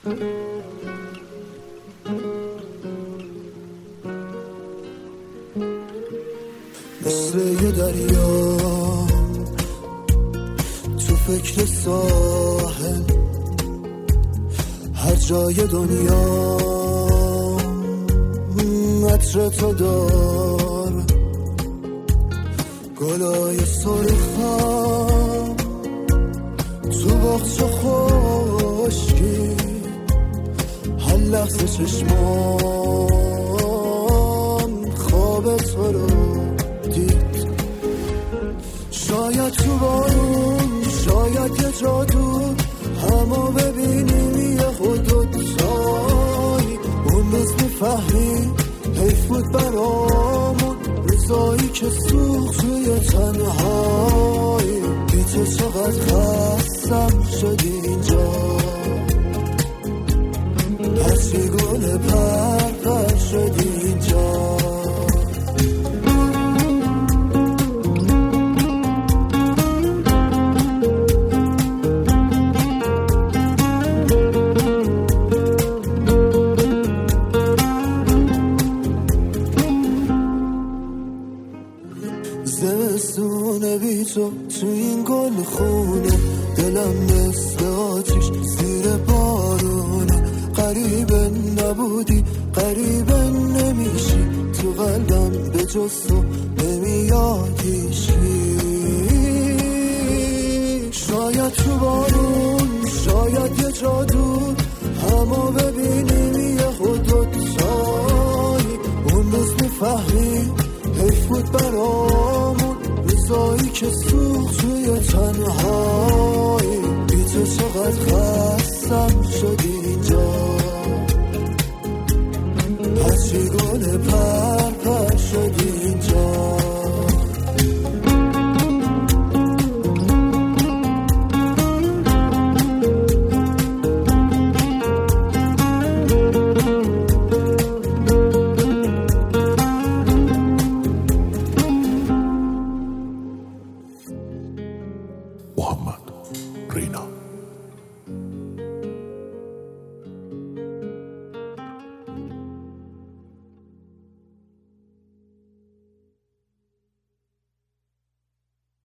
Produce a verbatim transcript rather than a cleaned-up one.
مثل یه دریا تو فکر ساحل، هر جای دنیا عطر تو دار، گلای سرخم تو باغچه خشکی، هر لحظه چشمان خواب تو رو دید. شاید تو بارون، شاید یه جادو، همو ببینیم یه خودت سایی. اون روز میفهمی حیف بود برامون، روزایی که سوخت توی تنهایی. بی تو چقدر خستم شدی اینجا، هرچی گل پر پر شدی اینجا. زمستونه بی تو تو این گل خونه، دلم مثل آتیش زیر بارونه. قریبه نبودی قریبه نمیشی، تو قلبم به جز تو نمیاد هیچی. شاید تو بارون، شاید یه جادو، همو ببینیم یه خودت سایی. اون روز میفهمی حیف بود برامون، روزایی که سوخت توی تنهایی. بی تو چقدر خستم شدی اینجا، هرچی گل پر